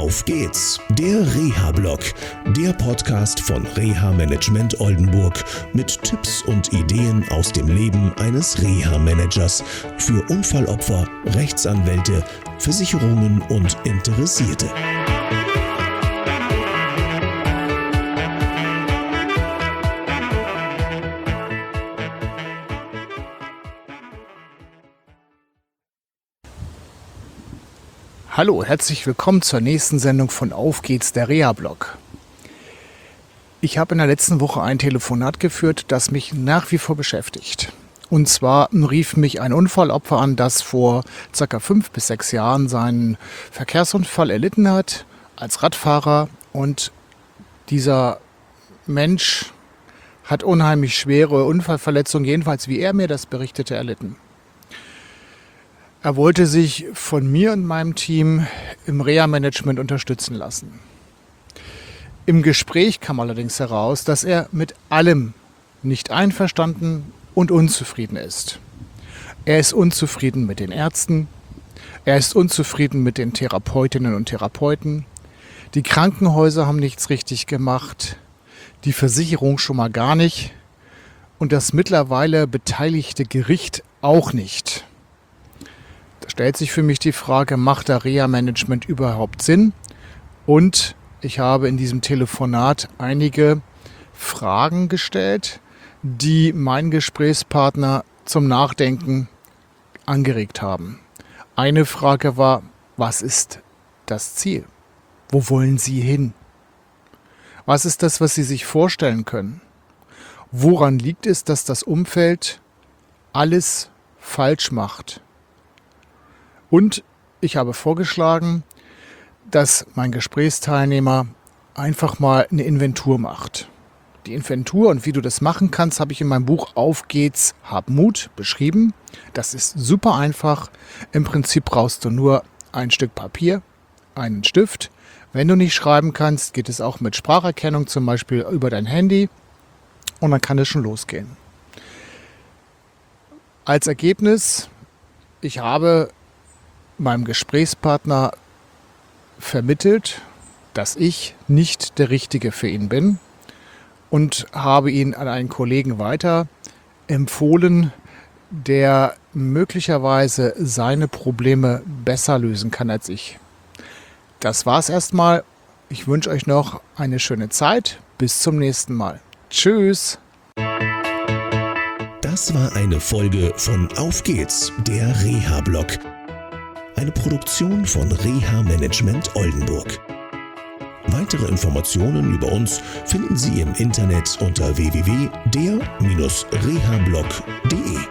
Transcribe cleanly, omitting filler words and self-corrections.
Auf geht's, der Reha-Blog, der Podcast von Reha Management Oldenburg mit Tipps und Ideen aus dem Leben eines Reha-Managers für Unfallopfer, Rechtsanwälte, Versicherungen und Interessierte. Hallo, herzlich willkommen zur nächsten Sendung von Auf geht's, der Reha-Blog. Ich habe in der letzten Woche ein Telefonat geführt, das mich nach wie vor beschäftigt. Und zwar rief mich ein Unfallopfer an, das vor ca. 5 bis 6 Jahren seinen Verkehrsunfall erlitten hat als Radfahrer. Und dieser Mensch hat unheimlich schwere Unfallverletzungen, jedenfalls wie er mir das berichtete, erlitten. Er wollte sich von mir und meinem Team im Reha-Management unterstützen lassen. Im Gespräch kam allerdings heraus, dass er mit allem nicht einverstanden und unzufrieden ist. Er ist unzufrieden mit den Ärzten, er ist unzufrieden mit den Therapeutinnen und Therapeuten, die Krankenhäuser haben nichts richtig gemacht, die Versicherung schon mal gar nicht und das mittlerweile beteiligte Gericht auch nicht. Da stellt sich für mich die Frage, macht da Reha-Management überhaupt Sinn? Und ich habe in diesem Telefonat einige Fragen gestellt, die meinen Gesprächspartner zum Nachdenken angeregt haben. Eine Frage war, was ist das Ziel? Wo wollen Sie hin? Was ist das, was Sie sich vorstellen können? Woran liegt es, dass das Umfeld alles falsch macht? Und ich habe vorgeschlagen, dass mein Gesprächsteilnehmer einfach mal eine Inventur macht. Die Inventur und wie du das machen kannst, habe ich in meinem Buch Auf geht's, hab Mut beschrieben. Das ist super einfach. Im Prinzip brauchst du nur ein Stück Papier, einen Stift. Wenn du nicht schreiben kannst, geht es auch mit Spracherkennung, zum Beispiel über dein Handy. Und dann kann es schon losgehen. Als Ergebnis, ich habe meinem Gesprächspartner vermittelt, dass ich nicht der Richtige für ihn bin und habe ihn an einen Kollegen weiter empfohlen, der möglicherweise seine Probleme besser lösen kann als ich. Das war's erstmal. Ich wünsche euch noch eine schöne Zeit. Bis zum nächsten Mal. Tschüss! Das war eine Folge von Auf geht's, der Reha-Blog. Eine Produktion von Reha Management Oldenburg. Weitere Informationen über uns finden Sie im Internet unter www.der-rehablog.de.